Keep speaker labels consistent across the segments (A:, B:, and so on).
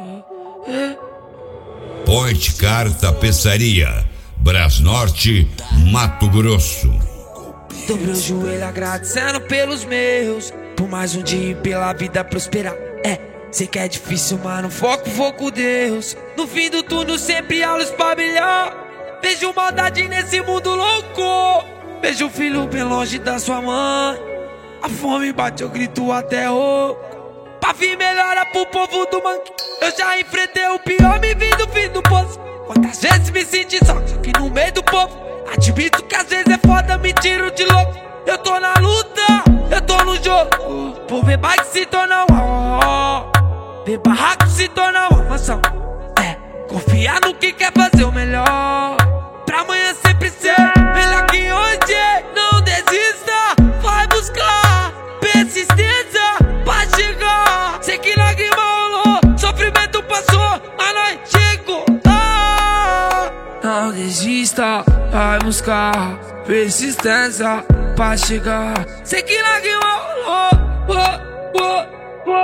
A: Point Car Tapeçaria, Brasnorte, Mato Grosso.
B: Dobrei o joelho agradecendo pelos meus, por mais um dia e pela vida prosperar. Sei que é difícil, mano, foco, vou com Deus. No fim do túnel sempre há luz pra brilhar. Vejo maldade nesse mundo louco, vejo o filho bem longe da sua mãe. A fome bate, eu grito até rouco. Pra vir melhora pro povo do manque. Eu já enfrentei o pior, me vim do fim do poço. Quantas vezes me senti só aqui no meio do povo. Admito que às vezes é foda, me tiro de louco. Eu tô na luta, eu tô no jogo. Por ver bike se tornar ver barraco se tornar uma mansão. Confiar no que quer fazer o melhor, pra amanhã sempre ser melhor que hoje. Não desista, vai buscar persistência pra chegar. Sei que lágrima rolou, sofrimento passou, mas nós chegou. Não desista, vai buscar persistência pra chegar. Sei que lágrima rolou.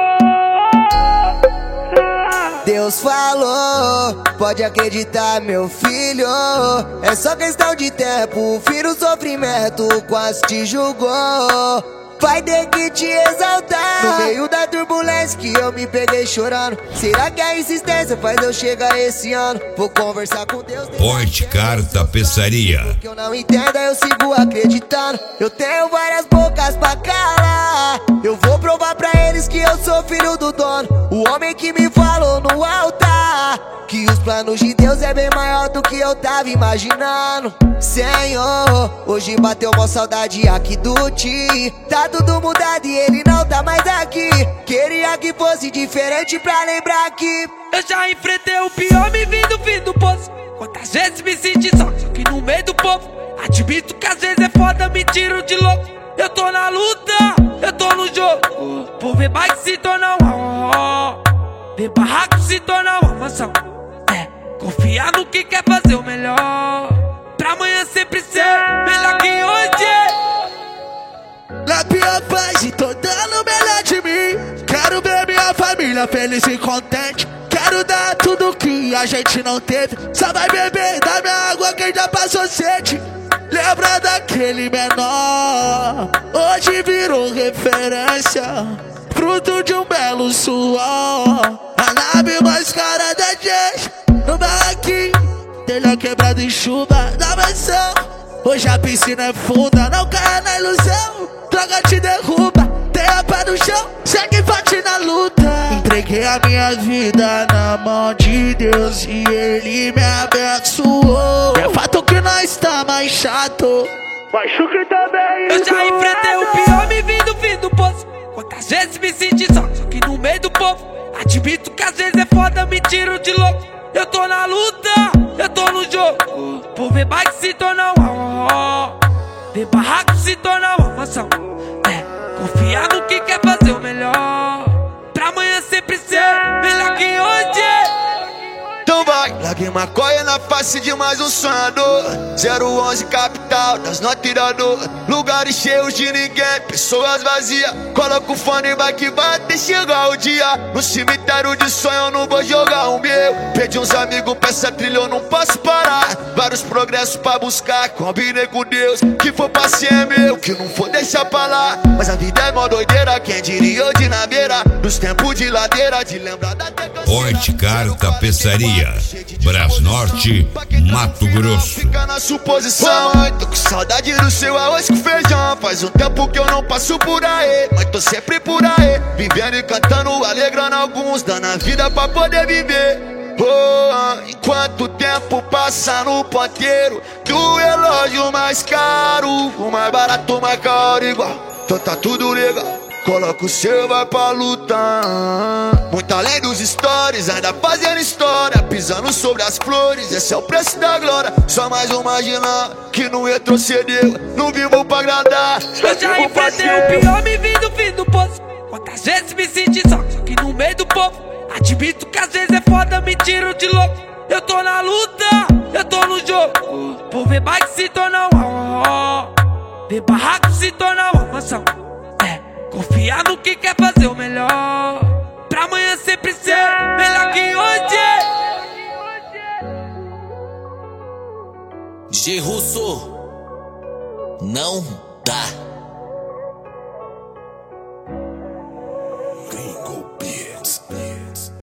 C: Deus falou, pode acreditar, meu filho. É só questão de tempo, o filho sofrimento quase te julgou. Vai ter que te exaltar no meio da turbulência que eu me peguei chorando. Será que a insistência faz eu chegar esse ano? Vou conversar com Deus.
A: Point Car Tapeçaria.
C: O que eu não entendo, eu sigo acreditando. Eu tenho várias bocas pra calar. Eu vou provar pra eles que eu sou filho do dono, o homem que me falou no altar que os planos de Deus é bem maior do que eu tava imaginando. Senhor, hoje bateu uma saudade aqui do Ti. Tá tudo mudado e ele não tá mais aqui. Queria que fosse diferente pra lembrar que
B: eu já enfrentei o pior, me vim do fim do poço. Quantas vezes me senti só aqui no meio do povo. Admito que às vezes é foda, me tiro de louco. Eu tô na luta, eu tô no jogo. Por ver bike se tornar ver barraco se tornar uma mansão. Confiar no que quer fazer o melhor, pra amanhã sempre ser melhor que hoje.
D: Na pior fase, tô dando o melhor de mim. Quero ver minha família feliz e contente. Quero dar tudo que a gente não teve. Só vai beber da minha água quem já passou sede. Lembra daquele menor, hoje virou referência, fruto de um belo suor. A nave mais cara da gente, no barraquinho, telha quebrado em chuva da mansão. Hoje a piscina é funda, não caia na ilusão. Droga te derruba, tenha pé no chão, segue forte na luta. Entreguei a minha vida na mão de Deus e Ele me abençoou. É fato que nós tá mais chato, mas o que também.
B: Eu já enfrentei o pior, me vim do fim do poço. Quantas vezes me senti só aqui no meio do povo. Admito que às vezes é foda, me tiro de louco. Eu tô na luta, eu tô no jogo. Por ver bike se tornar ver barraco se tornar uma mansão. Confiar no que quer fazer o melhor, pra amanhã sempre ser melhor que hoje.
E: Então vai, lágrima corre na face de mais um sonhador. 011 capital das notas tirador. Lugares cheios de ninguém, pessoas vazias. Coloca o fone e vai que vai até chegar o dia. No cemitério de sonho eu não vou jogar o meu. Perdi uns amigos pra essa trilha, eu não posso parar. Vários progressos pra buscar, combinei com Deus. Que for paciente é meu, que não for deixar pra lá. Mas a vida é mó doideira, quem diria eu de na beira dos tempos de ladeira, de lembrar da década.
A: Point Car Tapeçaria, Brasnorte, Mato Grosso.
E: Fica na suposição, mãe, tô com saudade do seu arroz com feijão. Faz um tempo que eu não passo por aí, mas tô sempre por aí, vivendo e cantando, alegrando alguns, dando a vida pra poder viver. Enquanto o tempo passa no ponteiro do relógio mais caro, o mais barato, mais caro igual. Então tá tudo legal, coloca o seu, vai pra lutar. Muito além dos stories, ainda fazendo história, pisando sobre as flores, esse é o preço da glória. Só mais imaginar que não retrocedeu, não vivo pra agradar.
B: Eu já enfrentei o pior, me vim do fim do poço. Quantas vezes me senti só aqui no meio do povo. Admito que às vezes é foda, me tiro de louco. Eu tô na luta, eu tô no jogo. Por ver bike se tornar ver barraco se tornar uma mansão. Confiar no que quer fazer o melhor, pra amanhã sempre ser melhor que
F: DJ Russo, não dá.